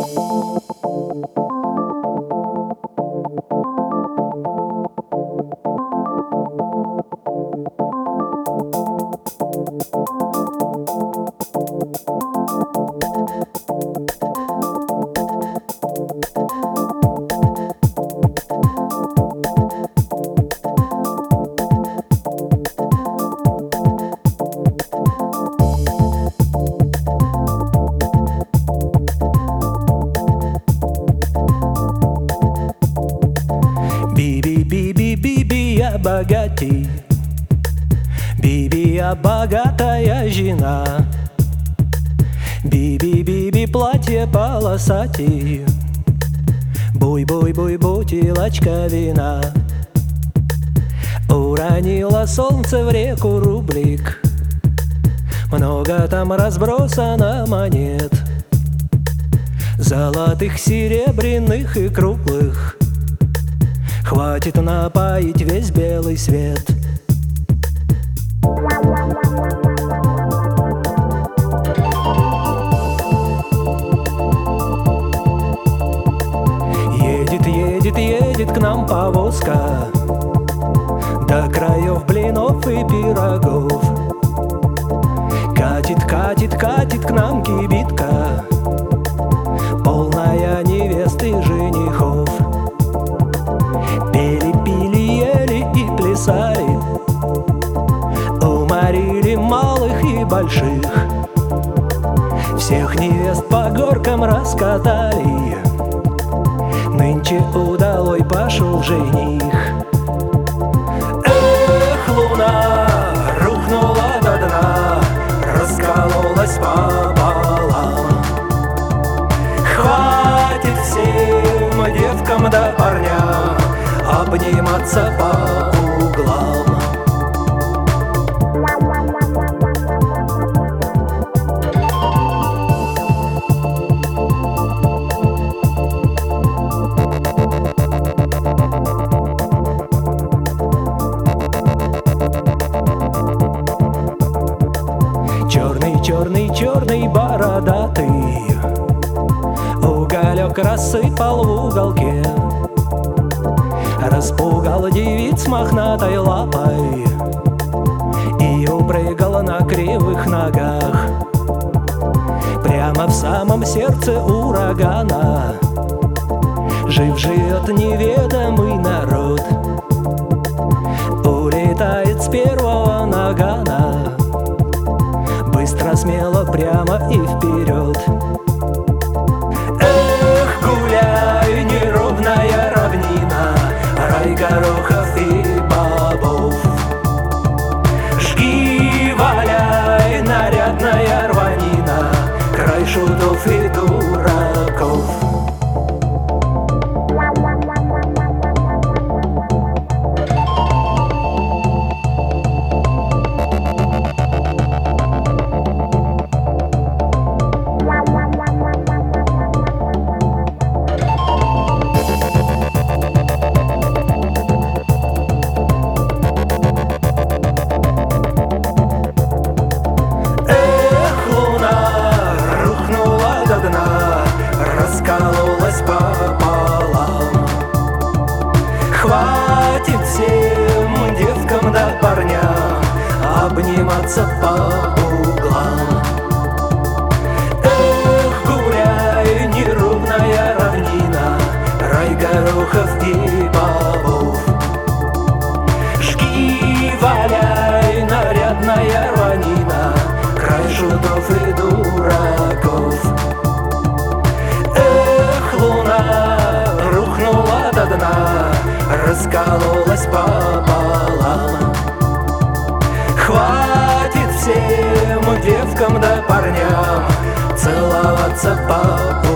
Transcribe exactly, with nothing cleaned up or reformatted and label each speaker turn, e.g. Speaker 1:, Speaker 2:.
Speaker 1: Биби-биби-биби, я богатей. Биби, я богатая жена. Биби-биби, платье полосатей. Буй-буй-буй, бутылочка вина. Уронило солнце в реку рублик. Много там разбросано монет, золотых, серебряных и круглых. Хватит напоить весь белый свет. Едет, едет, едет к нам повозка, до краев блинов и пирогов. Катит, катит, катит к нам кибитка, полная невест и женихов. Пели, пили, ели и плясали, уморили малых и больших. Всех невест по горкам раскатали, нынче удалой пошел жених. Эх, луна рухнула до дна, раскололась пополам. Хватит всем девкам да парням обниматься по углам. Черный, черный, черный, бородатый уголек рассыпал в уголке, распугал девиц мохнатой лапой и упрыгал на кривых ногах. Прямо в самом сердце урагана жив живет неведомый народ. Улетает с первого нагана, быстро, смело, прямо и вперед. Эх, гуляй, неровная равнина, рай горохов и бобов. Жги, валяй, нарядная рванина, край шутов и дураков. Раскололась пополам. Хватит всем девкам да парням обниматься по углам. Эх, гуляй, неровная равнина, рай горохов и бобов. Жги, валяй, нарядная рванина, край шутов и дураков. Рухнула до дна, раскололась пополам. Хватит всем девкам да парням целоваться по